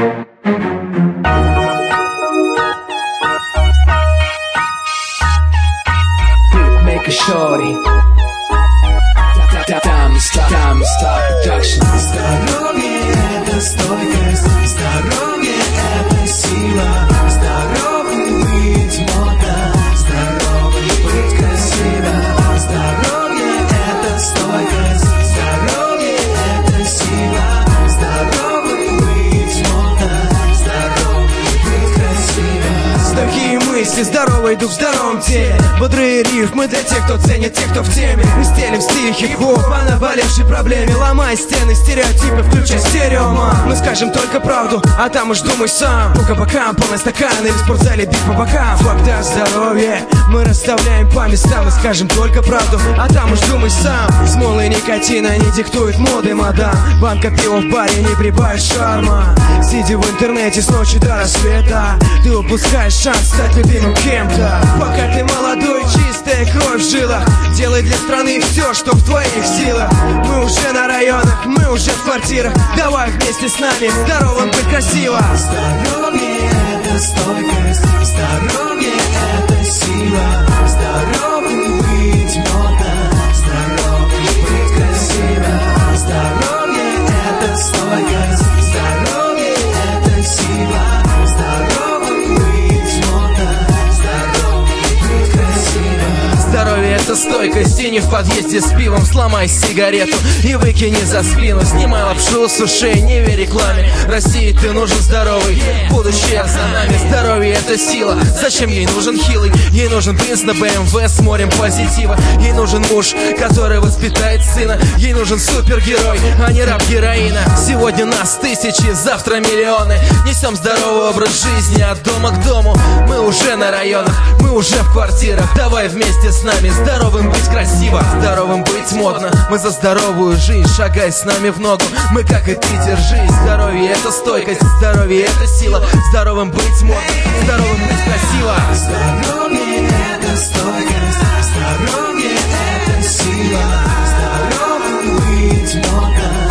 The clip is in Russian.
Shorty, Diamond Star Production. Здоровье — это стойкость, здоровье — это сила, здоровым быть модно, здоровым быть красиво. Здоровье — это стойкость, здоровье — это сила, здоровым быть модно, здоровым быть красиво. Стойкие мысли, здоровый дух в здоровом теле, бодрые рифмы для тех, кто ценит, тех, кто в теме. Мы стелим стиль хип-хоп о наболевшей проблеме, ломай стены, стереотипы, включай стереоман. Мы скажем только правду, а там уж думай сам. Ну-ка бокам, полный стакан или в спортзале бит по бокам. Факт о здоровье мы расставляем по местам. Мы скажем только правду, а там уж думай сам. Смолы никотина не диктует моды, мадам. Банка пива в баре не прибавит шарма. Сидя в интернете с ночи до рассвета, ты упускаешь шанс стать любимым кем-то. Пока ты молодой, чистая кровь в жилах, делай для страны все, что в твоих силах. Мы уже на районах, мы уже в квартирах. Давай вместе с нами здоровым быть красиво. Здоровье — это стойкость, здоровье — это сила, здоровым быть модно, здоровым быть красиво. Здоровье — это стойкость, здоровье — это сила, здоровым быть модно, здоровым быть красиво. Здоровье — это стойкость, и не в подъезде с пивом. Сломай сигарету и выкини за спину. Снимай лапшу с ушей, не верь рекламе. России ты нужен здоровый, будущее за нами. Здоровье — это сила, зачем ей нужен хилый? Ей нужен принц на БМВ с морем позитива. Ей нужен муж, который воспитает сына. Ей нужен супергерой, а не раб героина. Сегодня нас тысячи, завтра миллионы. Несем здоровый образ жизни от дома к дому. Мы уже на районах, мы уже в квартирах. Давай вместе с нами здоровым быть красиво, здоровым быть модно. Мы за здоровую жизнь, шагай с нами в ногу. Мы как и ты, держись. Здоровье — это стойкость, здоровье — это сила, здоровым быть модно, здоровым быть красиво. Здоровье — это стойкость, здоровье — это сила, здоровым быть модно,